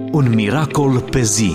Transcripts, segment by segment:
Un miracol pe zi.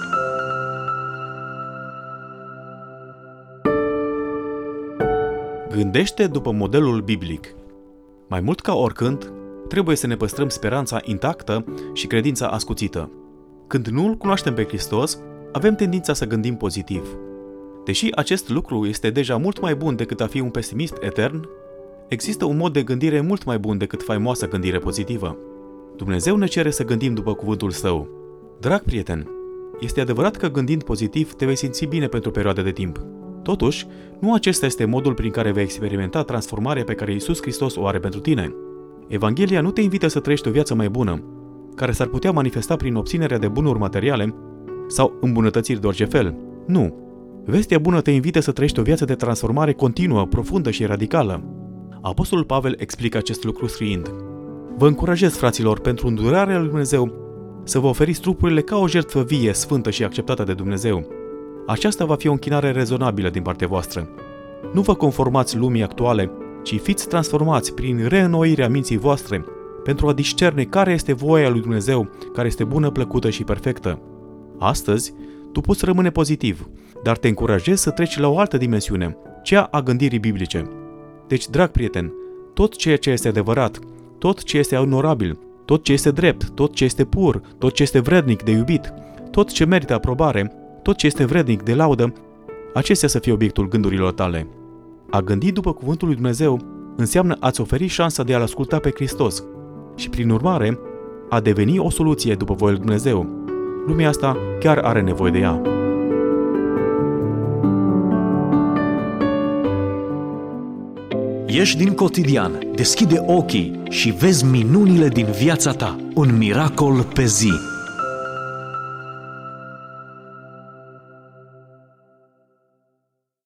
Gândește după modelul biblic. Mai mult ca oricând, trebuie să ne păstrăm speranța intactă și credința ascuțită. Când nu îl cunoaștem pe Hristos, avem tendința să gândim pozitiv. Deși acest lucru este deja mult mai bun decât a fi un pesimist etern, există un mod de gândire mult mai bun decât faimoasa gândire pozitivă. Dumnezeu ne cere să gândim după cuvântul Său. Drag prieten, este adevărat că gândind pozitiv te vei simți bine pentru o perioadă de timp. Totuși, nu acesta este modul prin care vei experimenta transformarea pe care Iisus Hristos o are pentru tine. Evanghelia nu te invită să trăiești o viață mai bună, care s-ar putea manifesta prin obținerea de bunuri materiale sau îmbunătățiri de orice fel. Nu. Vestea bună te invită să trăiești o viață de transformare continuă, profundă și radicală. Apostolul Pavel explică acest lucru scriind: Vă încurajez, fraților, pentru îndurarea lui Dumnezeu, să vă oferiți trupurile ca o jertfă vie, sfântă și acceptată de Dumnezeu. Aceasta va fi o închinare rezonabilă din partea voastră. Nu vă conformați lumii actuale, ci fiți transformați prin reînnoirea minții voastre, pentru a discerne care este voia lui Dumnezeu, care este bună, plăcută și perfectă. Astăzi, tu poți rămâne pozitiv, dar te încurajez să treci la o altă dimensiune, cea a gândirii biblice. Deci, drag prieten, tot ceea ce este adevărat, tot ce este onorabil, tot ce este drept, tot ce este pur, tot ce este vrednic de iubit, tot ce merită aprobare, tot ce este vrednic de laudă, acestea să fie obiectul gândurilor tale. A gândi după cuvântul lui Dumnezeu înseamnă a-ți oferi șansa de a-L asculta pe Hristos și, prin urmare, a deveni o soluție după voia lui Dumnezeu. Lumea asta chiar are nevoie de ea. Ieși din cotidian, deschide ochii și vezi minunile din viața ta. Un miracol pe zi.